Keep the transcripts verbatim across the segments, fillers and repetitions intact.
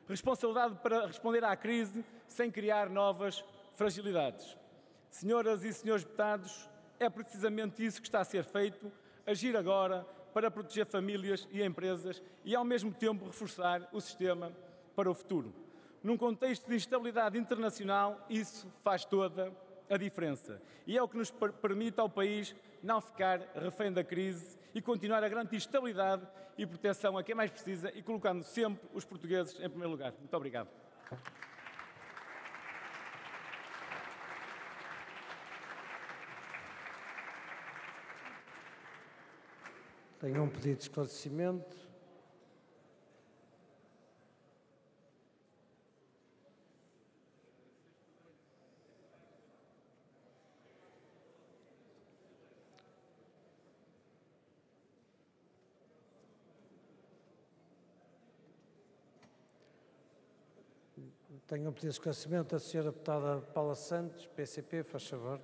Responsabilidade para responder à crise sem criar novas fragilidades. Senhoras e senhores deputados, é precisamente isso que está a ser feito, agir agora para proteger famílias e empresas e, ao mesmo tempo, reforçar o sistema para o futuro. Num contexto de instabilidade internacional, isso faz toda a diferença. E é o que nos permite ao país não ficar refém da crise e continuar a garantir estabilidade e proteção a quem mais precisa e colocando sempre os portugueses em primeiro lugar. Muito obrigado. Tenho um pedido de esclarecimento. Tenho um pedido de esclarecimento da senhora deputada Paula Santos, P C P, faz favor.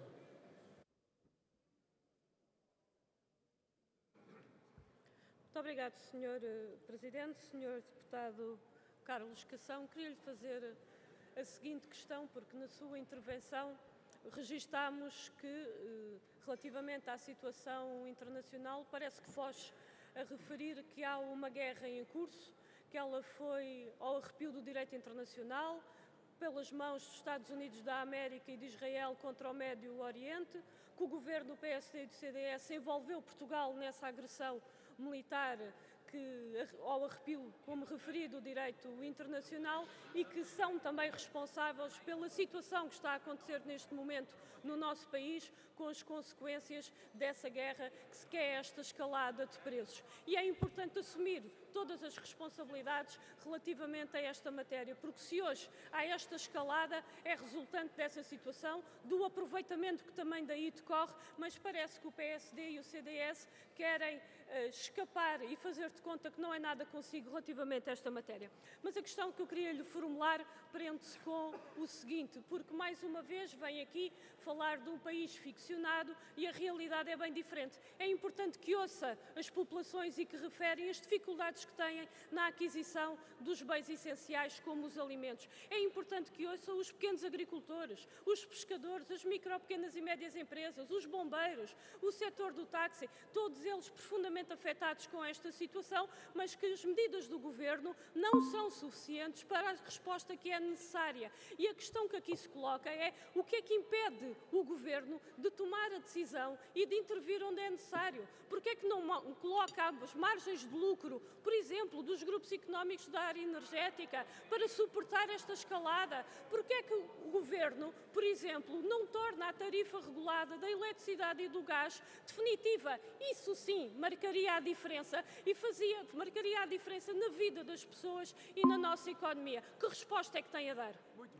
Muito obrigado, senhor Presidente. senhor Deputado Carlos Cação, queria-lhe fazer a seguinte questão, porque na sua intervenção registámos que, relativamente à situação internacional, parece que foge a referir que há uma guerra em curso, que ela foi ao arrepio do direito internacional, pelas mãos dos Estados Unidos da América e de Israel contra o Médio Oriente, que o governo do P S D e do C D S envolveu Portugal nessa agressão militar que, ao arrepio, como referi, do direito internacional e que são também responsáveis pela situação que está a acontecer neste momento no nosso país, com as consequências dessa guerra, que se quer esta escalada de preços. E é importante assumir todas as responsabilidades relativamente a esta matéria, porque se hoje há esta escalada, é resultante dessa situação, do aproveitamento que também daí decorre, mas parece que o P S D e o C D S querem uh, escapar e fazer de conta que não é nada consigo relativamente a esta matéria. Mas a questão que eu queria lhe formular prende-se com o seguinte, porque mais uma vez vem aqui falar de um país ficcionado e a realidade é bem diferente. É importante que ouça as populações e que referem as dificuldades que têm na aquisição dos bens essenciais como os alimentos. É importante que ouça os pequenos agricultores, os pescadores, as micro, pequenas e médias empresas, os bombeiros, o setor do táxi, todos eles profundamente afetados com esta situação, mas que as medidas do Governo não são suficientes para a resposta que é necessária. E a questão que aqui se coloca é o que é que impede o Governo de tomar a decisão e de intervir onde é necessário? Porque é que não coloca as margens de lucro, por exemplo, dos grupos económicos da área energética para suportar esta escalada? Porque é que o Governo, por exemplo, não torna a tarifa regulada da eletricidade e do gás definitiva? Isso sim marcaria a diferença e fazia, marcaria a diferença na vida das pessoas e na nossa economia. Que resposta é que tem a dar? Muito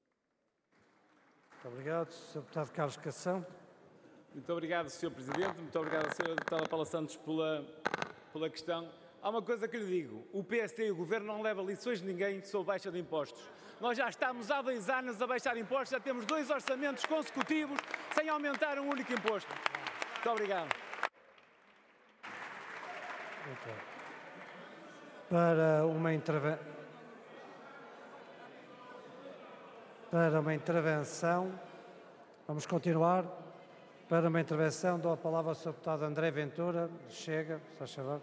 obrigado, senhor Deputado Carlos Cação. Muito obrigado, senhor Presidente. Muito obrigado, senhora Deputada Paula Santos, pela, pela questão. Há uma coisa que lhe digo, o P S D e o Governo não levam lições de ninguém sobre baixa de impostos. Nós já estamos há dois anos a baixar impostos, já temos dois orçamentos consecutivos sem aumentar um único imposto. Muito obrigado. Para uma, interve... Para uma intervenção, vamos continuar. Para uma intervenção, dou a palavra ao senhor Deputado André Ventura. Chega, se faz favor.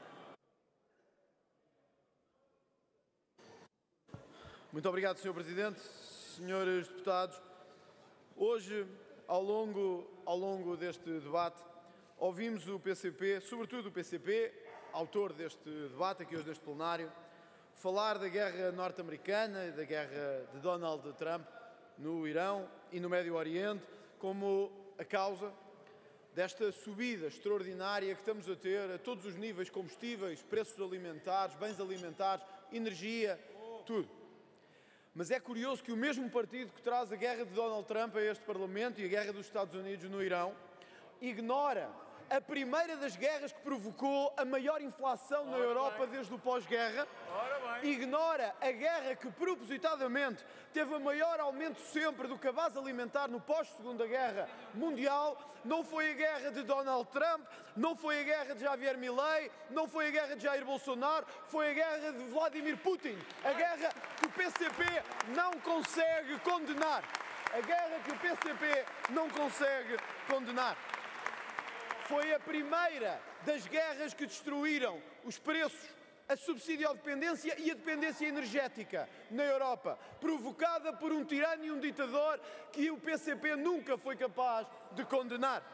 Muito obrigado, senhor Presidente. Senhores deputados, hoje, ao longo, ao longo deste debate, ouvimos o P C P, sobretudo o P C P, autor deste debate, aqui hoje neste plenário, falar da guerra norte-americana e da guerra de Donald Trump no Irão e no Médio Oriente como a causa desta subida extraordinária que estamos a ter a todos os níveis, combustíveis, preços alimentares, bens alimentares, energia, tudo. Mas é curioso que o mesmo partido que traz a guerra de Donald Trump a este Parlamento e a guerra dos Estados Unidos no Irão, ignora a primeira das guerras que provocou a maior inflação na Europa desde o pós-guerra ignora a guerra que propositadamente teve o maior aumento sempre do cabaz alimentar no pós-Segunda Guerra Mundial. Não foi a guerra de Donald Trump, não foi a guerra de Javier Milei, não foi a guerra de Jair Bolsonaro, foi a guerra de Vladimir Putin. A guerra que o P C P não consegue condenar. A guerra que o P C P não consegue condenar. Foi a primeira das guerras que destruíram os preços, a subsidiodependência e a dependência energética na Europa, provocada por um tirano e um ditador que o P C P nunca foi capaz de condenar.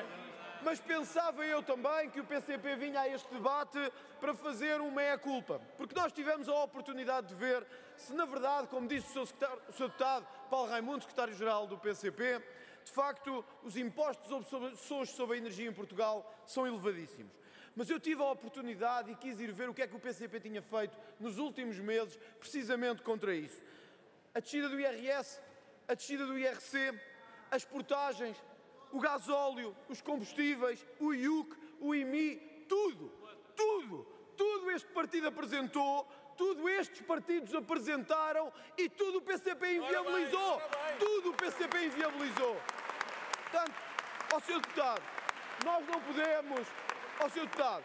Mas pensava eu também que o P C P vinha a este debate para fazer uma meia-culpa, porque nós tivemos a oportunidade de ver se, na verdade, como disse o seu, secretário, o seu deputado Paulo Raimundo, secretário-geral do P C P, de facto, os impostos sobre, sobre a energia em Portugal são elevadíssimos. Mas eu tive a oportunidade e quis ir ver o que é que o P C P tinha feito nos últimos meses, precisamente contra isso. A descida do I R S, a descida do I R C, as portagens, o gasóleo, os combustíveis, o I U C, o I M I, tudo, tudo, tudo este partido apresentou, tudo estes partidos apresentaram e tudo o P C P inviabilizou. Tudo o P C P inviabilizou. Portanto, ao senhor deputado, nós não podemos... Ao senhor deputado,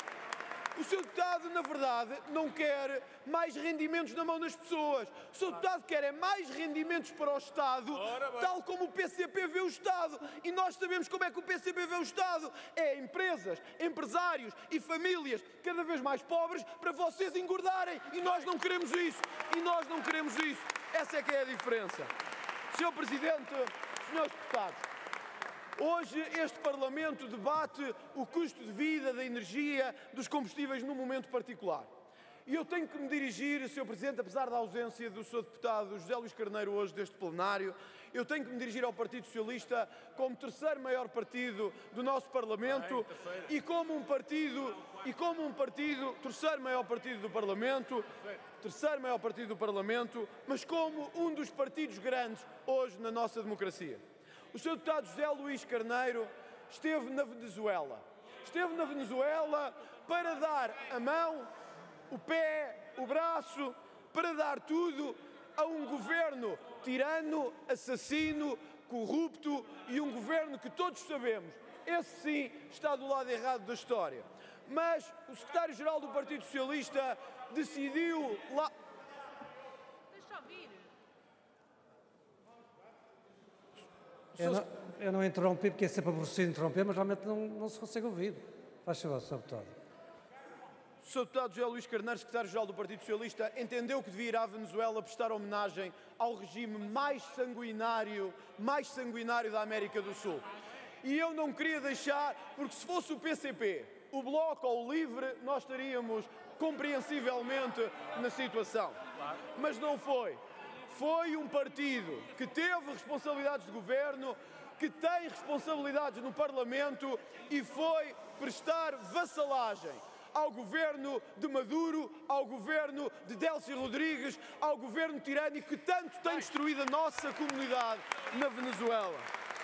o senhor deputado, na verdade, não quer mais rendimentos na mão das pessoas. O senhor deputado quer é mais rendimentos para o Estado, tal como o P C P vê o Estado. E nós sabemos como é que o P C P vê o Estado. É empresas, empresários e famílias cada vez mais pobres para vocês engordarem. E nós não queremos isso. E nós não queremos isso. Essa é que é a diferença. senhor Presidente, senhores deputados, hoje este Parlamento debate o custo de vida da energia, dos combustíveis num momento particular. E eu tenho que me dirigir, senhor Presidente, apesar da ausência do senhor Deputado José Luís Carneiro hoje deste plenário, eu tenho que me dirigir ao Partido Socialista como terceiro maior partido do nosso Parlamento e como um partido, e como um partido, terceiro maior partido do Parlamento, terceiro maior partido do Parlamento, mas como um dos partidos grandes hoje na nossa democracia. O senhor Deputado José Luís Carneiro esteve na Venezuela. Esteve na Venezuela para dar a mão, o pé, o braço, para dar tudo a um governo tirano, assassino, corrupto e um governo que todos sabemos, esse sim está do lado errado da história. Mas o secretário-geral do Partido Socialista decidiu lá... Deixa ouvir. Eu não, eu não interrompi porque é sempre aborrecido interromper, mas realmente não, não se consegue ouvir. Faz favor, senhor Deputado. O senhor Deputado José Luís Carneiro, secretário-geral do Partido Socialista, entendeu que devia ir à Venezuela prestar homenagem ao regime mais sanguinário, mais sanguinário da América do Sul. E eu não queria deixar, porque se fosse o P C P, o Bloco ou o Livre, nós estaríamos compreensivelmente na situação. Mas não foi. Foi um partido que teve responsabilidades de governo, que tem responsabilidades no Parlamento e foi prestar vassalagem ao governo de Maduro, ao governo de Delcy Rodrigues, ao governo tirânico que tanto tem destruído a nossa comunidade na Venezuela.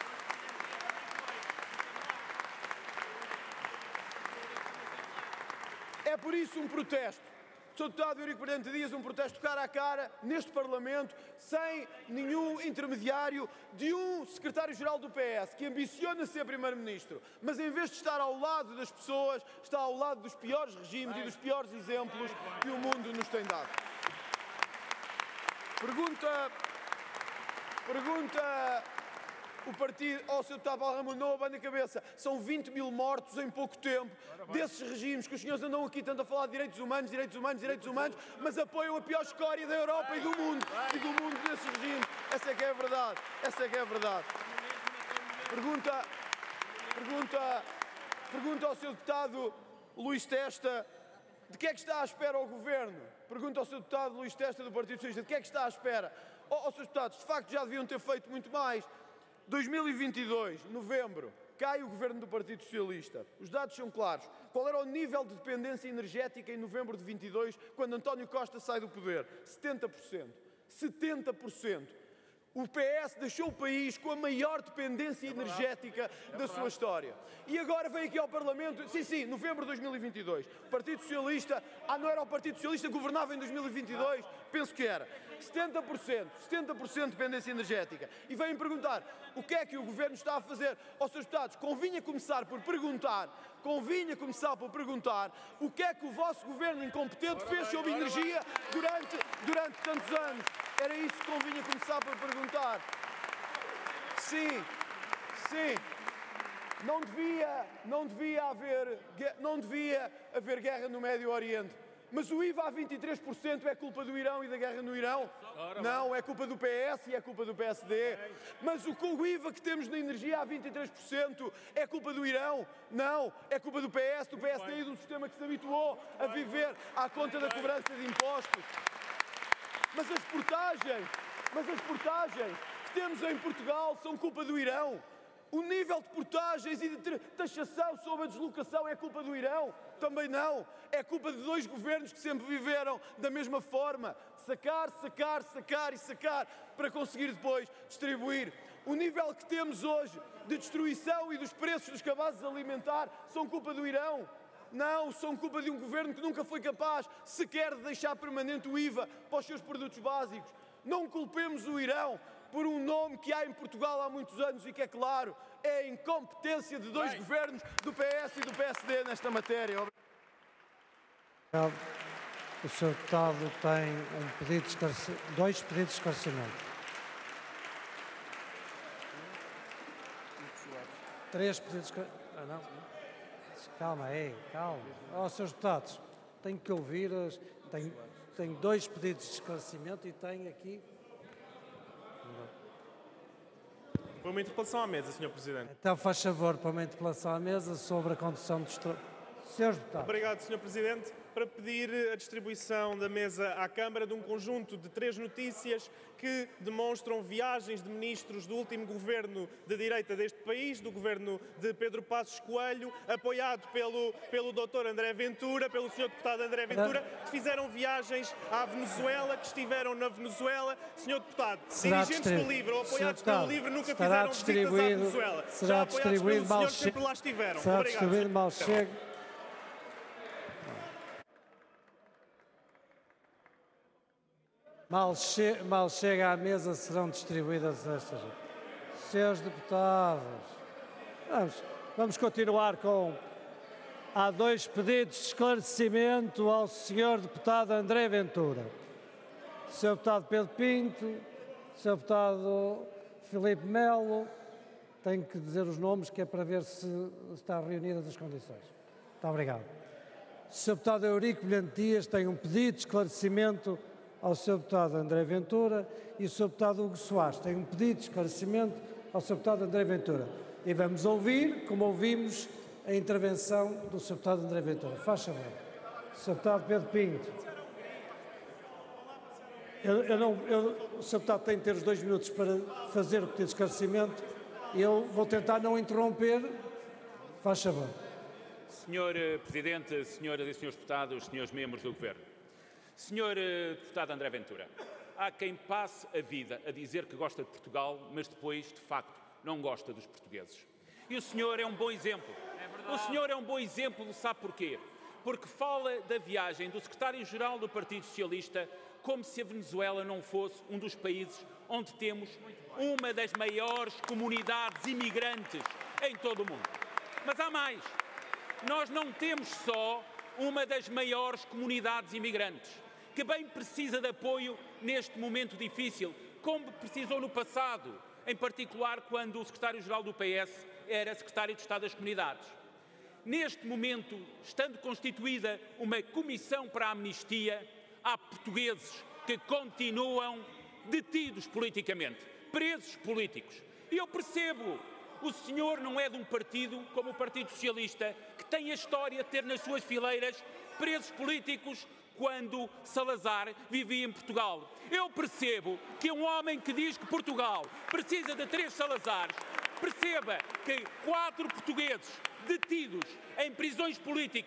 É por isso um protesto. senhor Deputado Eurico Brilhante Dias, um protesto cara a cara, neste Parlamento, sem nenhum intermediário, de um secretário-geral do P S, que ambiciona ser primeiro-ministro, mas em vez de estar ao lado das pessoas, está ao lado dos piores regimes e dos piores exemplos que o mundo nos tem dado. Pergunta... Pergunta... O partido, ao seu deputado Paulo Raimundo, não abana a cabeça. São vinte mil mortos em pouco tempo desses regimes que os senhores andam aqui tanto a falar de direitos humanos, direitos humanos, direitos humanos, mas apoiam a pior escória da Europa e do mundo, e do mundo desses regimes. Essa é que é a verdade. Essa é que é a verdade. Pergunta, pergunta, pergunta ao seu deputado Luís Testa de que é que está à espera o Governo. Pergunta ao seu deputado Luís Testa do Partido Socialista de que é que está à espera. Ó, oh, seus deputados, de facto já deviam ter feito muito mais. dois mil e vinte e dois, novembro, cai o governo do Partido Socialista. Os dados são claros. Qual era o nível de dependência energética em novembro de vinte e dois, quando António Costa sai do poder? setenta por cento. setenta por cento. O P S deixou o país com a maior dependência energética da sua história. E agora vem aqui ao Parlamento, sim, sim, novembro de dois mil e vinte e dois, o Partido Socialista, ah, não era o Partido Socialista que governava em dois mil e vinte e dois? Penso que era. setenta por cento, setenta por cento de dependência energética. E vêm perguntar, o que é que o Governo está a fazer aos seus deputados? Convinha começar por perguntar, convinha começar por perguntar, o que é que o vosso Governo incompetente fez sobre energia durante, durante tantos anos? Era isso que convinha começar por perguntar. Sim, sim. Não devia, não devia haver, não devia haver guerra no Médio Oriente. Mas o I V A a vinte e três por cento é culpa do Irão e da guerra no Irão? Não, é culpa do P S e é culpa do P S D. Mas o I V A que temos na energia a vinte e três por cento é culpa do Irão? Não, é culpa do P S, do P S D e do sistema que se habituou a viver à conta da cobrança de impostos. Mas as portagens, mas as portagens que temos em Portugal são culpa do Irão. O nível de portagens e de taxação sobre a deslocação é culpa do Irão? Também não. É culpa de dois governos que sempre viveram da mesma forma. Sacar, sacar, sacar e sacar para conseguir depois distribuir. O nível que temos hoje de destruição e dos preços dos cabazes alimentar são culpa do Irão? Não, são culpa de um governo que nunca foi capaz sequer de deixar permanente o I V A para os seus produtos básicos. Não culpemos o Irão por um nome que há em Portugal há muitos anos e que, é claro, é a incompetência de dois Bem. governos, do P S e do P S D nesta matéria. O senhor Deputado tem um pedido de esclarecimento, dois pedidos de esclarecimento. Três pedidos de esclarecimento. Ah, não. Calma aí, calma. Ó, oh, senhores deputados, tenho que ouvir, tenho, tenho dois pedidos de esclarecimento e tenho aqui... Para uma interpelação à mesa, senhor Presidente. Então faz favor para uma interpelação à mesa sobre a condução dos... Senhores deputados. Obrigado, senhor Presidente. Para pedir a distribuição da mesa à Câmara de um conjunto de três notícias que demonstram viagens de ministros do último governo de direita deste país, do governo de Pedro Passos Coelho, apoiado pelo, pelo doutor André Ventura, pelo senhor deputado André Ventura, que fizeram viagens à Venezuela, que estiveram na Venezuela. Senhor deputado, será dirigentes do LIVRE ou apoiados pelo LIVRE nunca fizeram visitas à Venezuela. Será Já distribuído apoiados mal pelos senhores sempre lá estiveram. Será Obrigado, distribuído mal chega. Mal, che mal chega à mesa, serão distribuídas estas. Senhores deputados, vamos, vamos continuar com... Há dois pedidos de esclarecimento ao senhor deputado André Ventura. senhor deputado Pedro Pinto, senhor deputado Filipe Melo, tenho que dizer os nomes que é para ver se estão reunidas as condições. Muito obrigado. O senhor deputado Eurico Brilhante Dias tem um pedido de esclarecimento ao senhor deputado André Ventura e o senhor deputado Hugo Soares tem um pedido de esclarecimento ao senhor deputado André Ventura. E vamos ouvir, como ouvimos, a intervenção do senhor deputado André Ventura. Faz favor. senhor deputado Pedro Pinto. Eu, eu não, eu, o senhor deputado tem que ter os dois minutos para fazer o pedido de esclarecimento. Eu vou tentar não interromper. Faz favor. senhor Presidente, senhoras e senhores deputados, senhores membros do Governo. senhor Deputado André Ventura, há quem passe a vida a dizer que gosta de Portugal, mas depois, de facto, não gosta dos portugueses. E o senhor é um bom exemplo. É o senhor é um bom exemplo, sabe porquê? Porque fala da viagem do secretário-geral do Partido Socialista como se a Venezuela não fosse um dos países onde temos uma das maiores comunidades imigrantes em todo o mundo. Mas há mais. Nós não temos só uma das maiores comunidades imigrantes, que bem precisa de apoio neste momento difícil, como precisou no passado, em particular quando o secretário-geral do P S era secretário de Estado das Comunidades. Neste momento, estando constituída uma comissão para a amnistia, há portugueses que continuam detidos politicamente, presos políticos. E eu percebo, o senhor não é de um partido como o Partido Socialista, que tem a história de ter nas suas fileiras presos políticos quando Salazar vivia em Portugal. Eu percebo que um homem que diz que Portugal precisa de três Salazares, perceba que quatro portugueses detidos em prisões políticas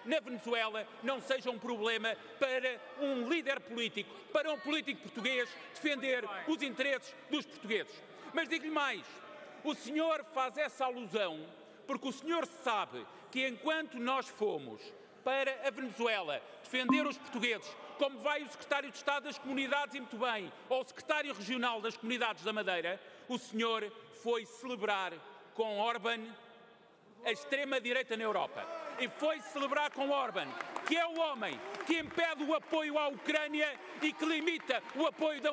na Venezuela não seja um problema para um líder político, para um político português defender os interesses dos portugueses. Mas digo-lhe mais, o senhor faz essa alusão porque o senhor sabe que enquanto nós fomos para a Venezuela defender os portugueses, como vai o secretário de Estado das Comunidades e muito bem, ou o secretário regional das Comunidades da Madeira, o senhor foi celebrar com Orbán a extrema-direita na Europa. E foi celebrar com Orbán, que é o homem que impede o apoio à Ucrânia e que limita o apoio da